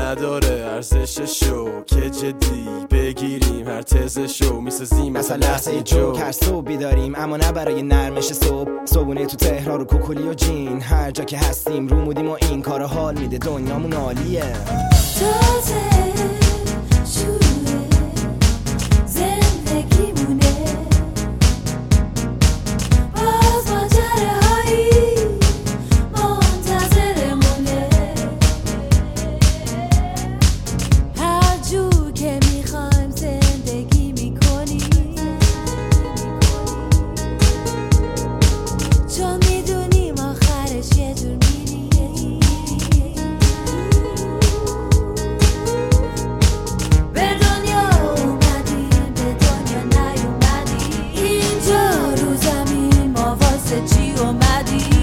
نداره ارزش شو که جدی بگیریم هر تزشو میسازیم مثلا لحظه جوک. هر صبح بیداریم اما نه برای نرمش صبح. صبحونه تو تهران رو کوکولی و جین، هر جا که هستیم رو مودیم و این کار حال میده دنیامون عالیه. تازه شروع زندگیمونه، باز ماجراهایی منتظرمونه. هر جور که میخوایم زندگی میکنیم، چون میدونیم آخرش یه جور میریم. به دنیا اومدیم به دنیا نیومدیم، اینجا رو زمین ما واسه چی اومدیم.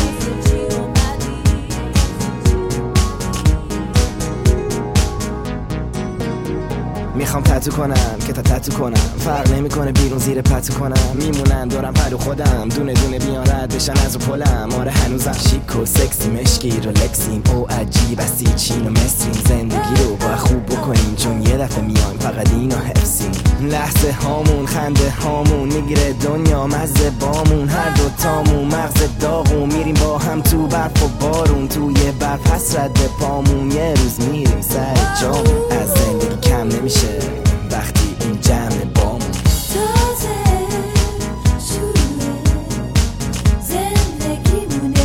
میخوام تتو کنم که تا تتو کنم، فرق نمیکنه بیرون زیر پتو کنم. میمونن دورم پرو خودم، دونه دونه بیان رد بشن از رو پلم. آره هنوزم شیک و سکسی مشکی رولکسیم او عجیب استی چین و مصریم. زندگی رو باید خوب بکنیم چون یه دفعه میایم فقط اینو حفظیم. لحظه هامون خنده هامون میگیره دنیا مزه بامون، هر دوتامون مغز داغون میریم با هم تو برف و بارون. توی برف حسرت به پامون یه روز میریم سر جامون. از زندگی کم نمیشه وقتی این جمع بامون. تازه شروع زندگیمونه،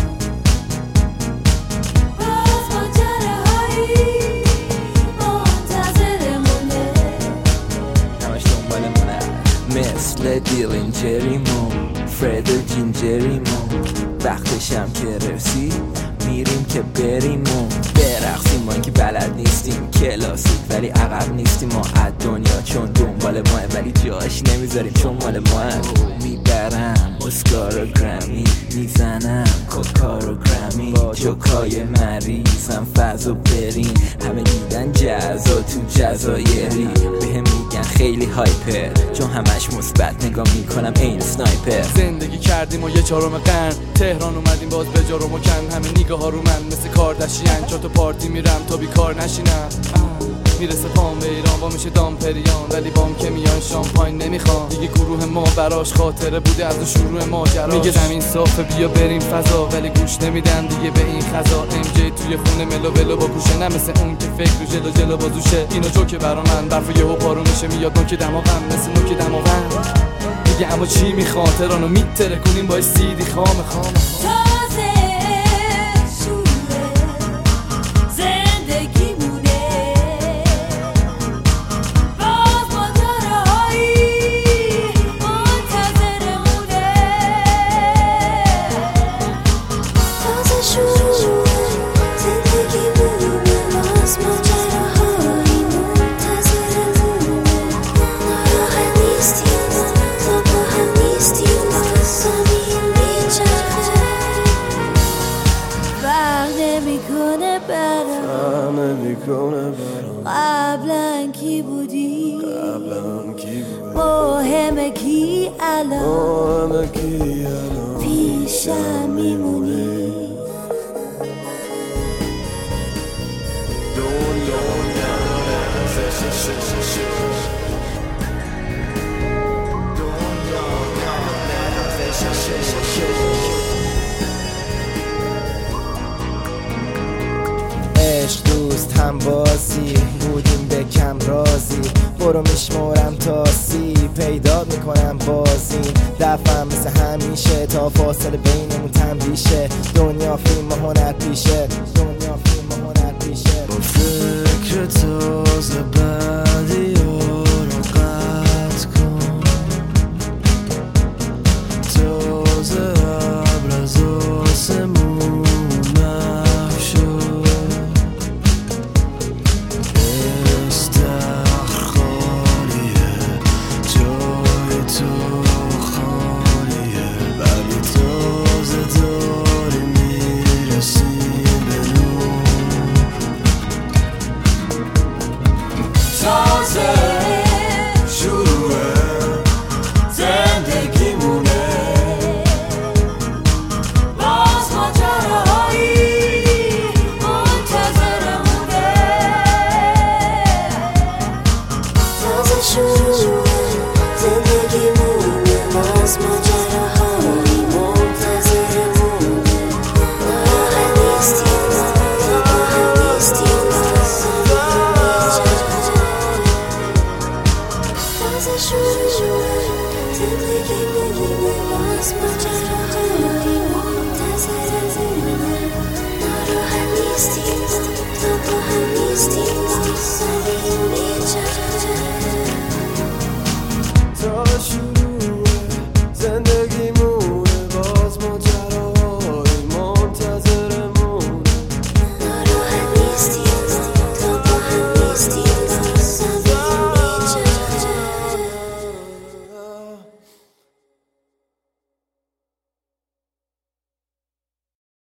باز ماجراهایی منتظرمونه. همش دنبالمونه مثل دیلینجریمون، فرد و جینجریمون. وقتشم که رسید میریم که بریم و برقصیم. ما که بلد نیستیم کلاسیک ولی عقب نیستیم ما از دنیا، چون دنبال ماه ولی جاش نمیذاریم چون مال ماه. میبرم اسکار و گرمی، میزنم کوکار و گرمی. با جوکای مریضم فضا برین، همه دیدن جزا تو جزایری. بهم میگن خیلی هایپر چون همش مثبت نگاه میکنم این سنایپر. زندگی کردیم و یه چهارم قرن تهران اومدیم باز به جا رو مکن. همه نگاه ها رو من مثل کاردشیان، چون تو پارتی میرم تا بیکار نشینم. میرسه پام به ایران با میشه دامپریان، ولی بام که میان شامپاین نمیخوام. دیگه گروه ما براش خاطره بوده از شروع ماجراش. میگه زمین صافه بیا بریم فضا، ولی گوش نمیدن دیگه به این خزا. ام جی توی خونه ملو ولو با گوشه، نه مثل اون که فکر رو جلو جلو بازوشه. اینو جوکه برا من برف یهو پارو میشه، میاد نوک دماغم مثل نوک دماغم. دیگه اما چی میخواد تهرانو میتره کنیم با سیدی خام. تازه شروع زندگیمونه، باز ماجراهایی منتظرمونه. تازه شروع زندگیمونه، باز ماجراهایی منتظرمونه. ناراحت نیستیم ما با هم نیستیم، زمین میچرخه. فرق نمیکنه برام قبلا کی بودی، مهمه کی الان پیشم میمونی. عشق دوست هم بازی بودیم به کم رازی. برو میشمارم تا 30 پیدا میکنم بازی. دفعه مثل همیشه تا فاصله بینمون تنبیشه. دنیا فیلم و هنر پیشه، دنیا فیلم و هنر پیشه. با فکر تازه